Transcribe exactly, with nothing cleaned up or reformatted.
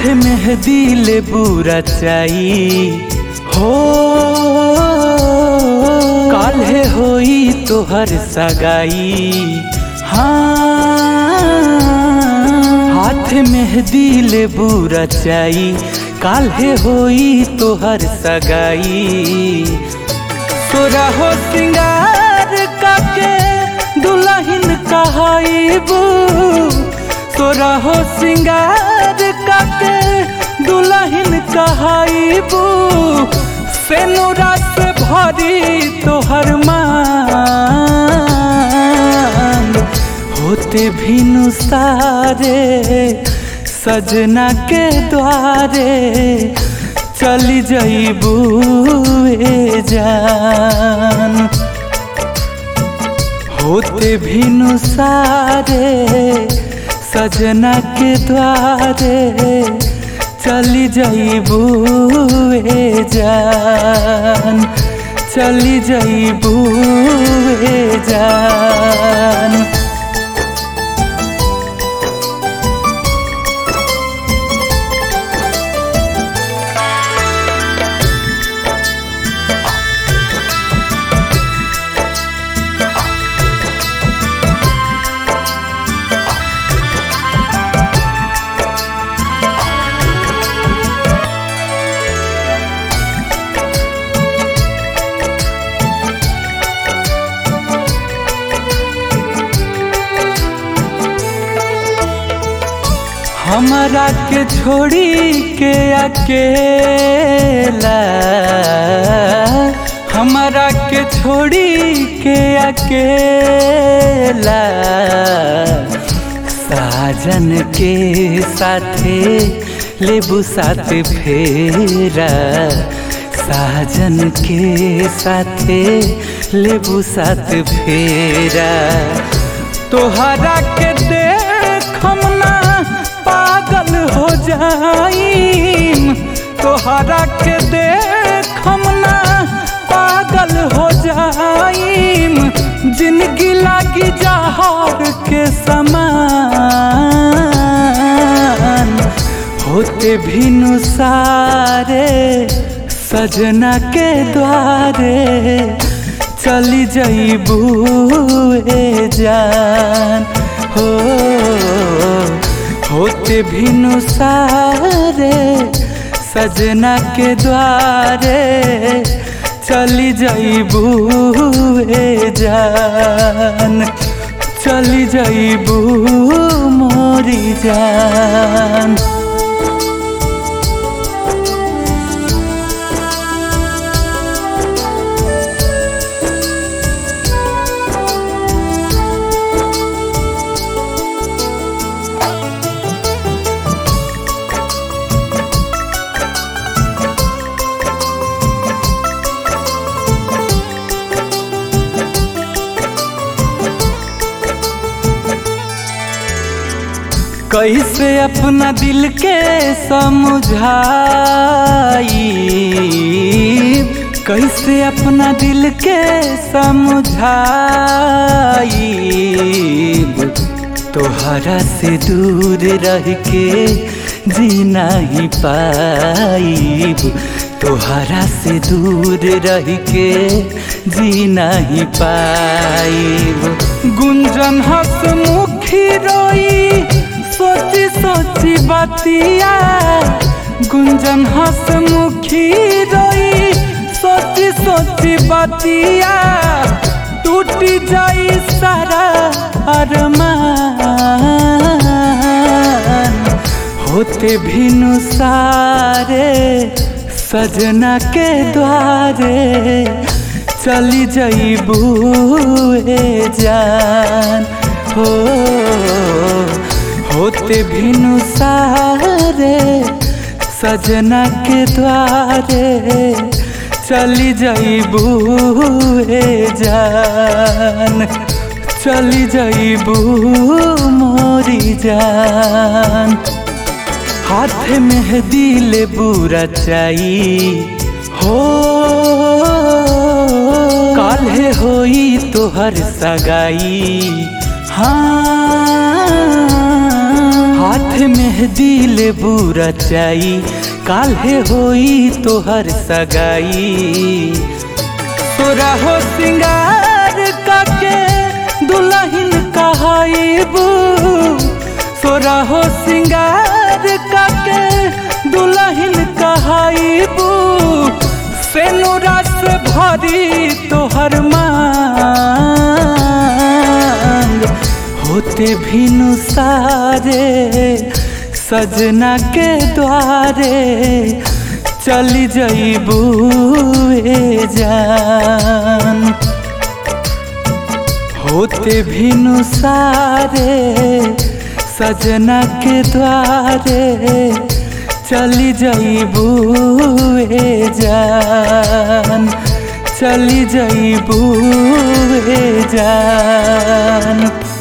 मेहदी ले बुरा चाई हो काल्हे होई तोहर सगाई। हाँ हाथ मेहदी ले बुरा चाई काल्हे होई तोहर सगाई। तोरा हो सिंगार काके दुल्हन कहाईबू, तोरा हो सिंगार काके दुल्हन कहाईबू। सेनुरा से भरी तोहर मान होते भिनु सारे सजना के द्वारे चली जाइबू ए जान। होते भिनु सारे सजना के द्वारे चली जाइबू ए जान, चली जाइबू ए जान। हमरा के छोड़ी के अकेला, हमरा के छोड़ी के अकेला। साजन के साथे लेबू साथ फेरा, साजन के साथे लेबू साथ फेरा। तोहरा के देख हम ना पागल हो जाईम, तोहरा के देख हम ना पागल हो जाईम। जिंदगी लागी जहर के समान होते भिनु सारे सजना के द्वारे चली जाइबू ए जान। हो होते भिनु सारे सजना के द्वारे चली जाइबू ए जान, चली जाइबू मोरी जान। कैसे अपना दिल के समझाई, कैसे अपना दिल के समझाई। तोहरा से दूर रह के जी नहीं पाईब, तोहरा से दूर रह के जी नहीं पाईब। गुंजन हंसमुखी रोई सोची सोची बतिया, गुंजन हंसमुखी रोई सोची सोची बतिया। टूटी जाई सारा अरमान होते भिनु सारे सजना के द्वारे चली जाइबू ए जान। हो होते भिनु सारे सजना के द्वारे चली जाइबू ए जान, चली जाइबू मोरी जान। हाथ मेहदी ले बुरा चाई हो काल्हे होई तोहर सगाई। हाँ हाथ मेहंदी ले बुरा चाई काल्हे होई तोहर सगाई। तोरा हो सिंगार काके दुल्हन कहाईबू, तोरा हो सिंगार काके दुल्हन कहाईबू। सेनुरा से भरी तोहर मांग होते भिनु सारे सजना के द्वारे चली जईबू ए जान। होते भिनु सारे सजना के द्वारे चली जईबू ए जान, चली जईबू ए जान।